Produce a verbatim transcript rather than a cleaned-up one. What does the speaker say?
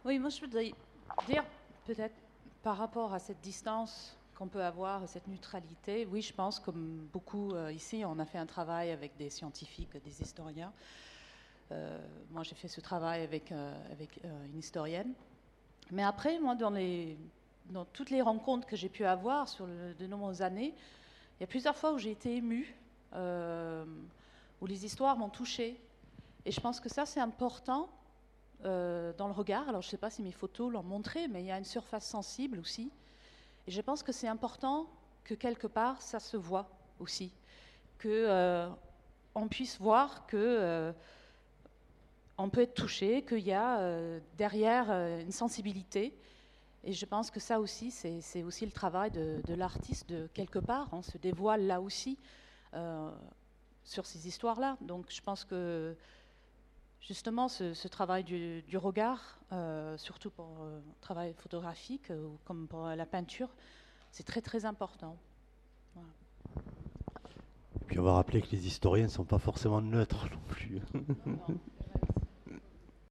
Oui, moi je voudrais dire peut-être par rapport à cette distance qu'on peut avoir, cette neutralité, oui, je pense comme beaucoup euh, ici, on a fait un travail avec des scientifiques, des historiens. Euh, moi j'ai fait ce travail avec, euh, avec euh, une historienne. Mais après, moi, dans, les, dans toutes les rencontres que j'ai pu avoir sur le- de nombreuses années, il y a plusieurs fois où j'ai été émue, euh, où les histoires m'ont touchée. Et je pense que ça, c'est important euh, dans le regard. Alors, je ne sais pas si mes photos l'ont montré, mais il y a une surface sensible aussi. Et je pense que c'est important que quelque part, ça se voit aussi. Que euh, on puisse voir que euh, on peut être touché, qu'il y a euh, derrière euh, une sensibilité. Et je pense que ça aussi, c'est, c'est aussi le travail de, de l'artiste, de quelque part. On se dévoile là aussi euh, sur ces histoires-là. Donc je pense que justement, ce, ce travail du, du regard, euh, surtout pour le travail photographique euh, ou comme pour la peinture, c'est très très important. Voilà. Puis on va rappeler que les historiens ne sont pas forcément neutres non plus. Non, non.